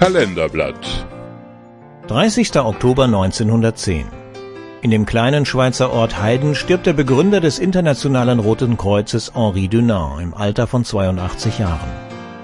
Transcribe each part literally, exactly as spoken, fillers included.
Kalenderblatt. dreißigster Oktober neunzehnhundertzehn. In dem kleinen Schweizer Ort Heiden stirbt der Begründer des Internationalen Roten Kreuzes Henri Dunant im Alter von zweiundachtzig Jahren.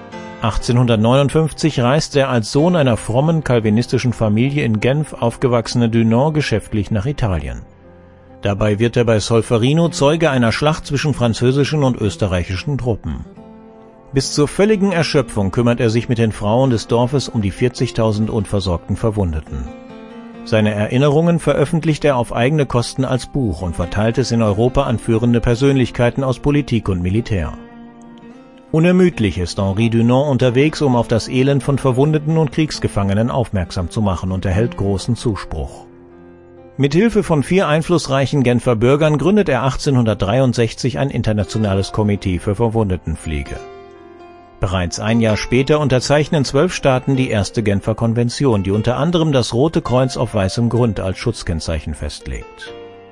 achtzehnhundertneunundfünfzig reist der als Sohn einer frommen calvinistischen Familie in Genf aufgewachsene Dunant geschäftlich nach Italien. Dabei wird er bei Solferino Zeuge einer Schlacht zwischen französischen und österreichischen Truppen. Bis zur völligen Erschöpfung kümmert er sich mit den Frauen des Dorfes um die vierzigtausend unversorgten Verwundeten. Seine Erinnerungen veröffentlicht er auf eigene Kosten als Buch und verteilt es in Europa an führende Persönlichkeiten aus Politik und Militär. Unermüdlich ist Henri Dunant unterwegs, um auf das Elend von Verwundeten und Kriegsgefangenen aufmerksam zu machen, und erhält großen Zuspruch. Mit Hilfe von vier einflussreichen Genfer Bürgern gründet er achtzehnhundertdreiundsechzig ein internationales Komitee für Verwundetenpflege. Bereits ein Jahr später unterzeichnen zwölf Staaten die erste Genfer Konvention, die unter anderem das Rote Kreuz auf weißem Grund als Schutzkennzeichen festlegt.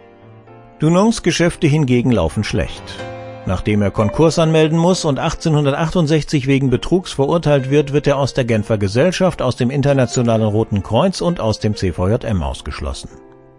Dunants Geschäfte hingegen laufen schlecht. Nachdem er Konkurs anmelden muss und achtzehnhundertachtundsechzig wegen Betrugs verurteilt wird, wird er aus der Genfer Gesellschaft, aus dem Internationalen Roten Kreuz und aus dem C V J M ausgeschlossen.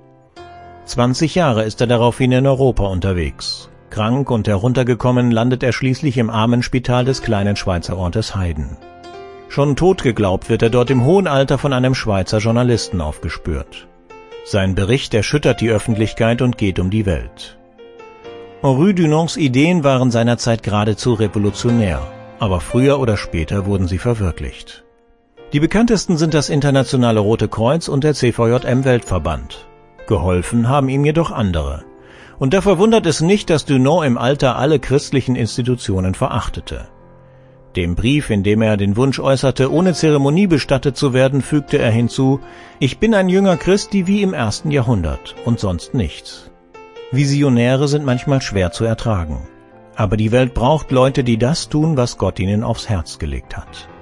zwanzig Jahre ist er daraufhin in Europa unterwegs. Krank und heruntergekommen landet er schließlich im Armenspital des kleinen Schweizer Ortes Heiden. Schon tot geglaubt wird er dort im hohen Alter von einem Schweizer Journalisten aufgespürt. Sein Bericht erschüttert die Öffentlichkeit und geht um die Welt. Henri Dunants Ideen waren seinerzeit geradezu revolutionär, aber früher oder später wurden sie verwirklicht. Die bekanntesten sind das Internationale Rote Kreuz und der C V J M-Weltverband. Geholfen haben ihm jedoch andere. Und da verwundert es nicht, dass Dunant im Alter alle christlichen Institutionen verachtete. Dem Brief, in dem er den Wunsch äußerte, ohne Zeremonie bestattet zu werden, fügte er hinzu: Ich bin ein Jünger Christi wie im ersten Jahrhundert und sonst nichts. Visionäre sind manchmal schwer zu ertragen. Aber die Welt braucht Leute, die das tun, was Gott ihnen aufs Herz gelegt hat.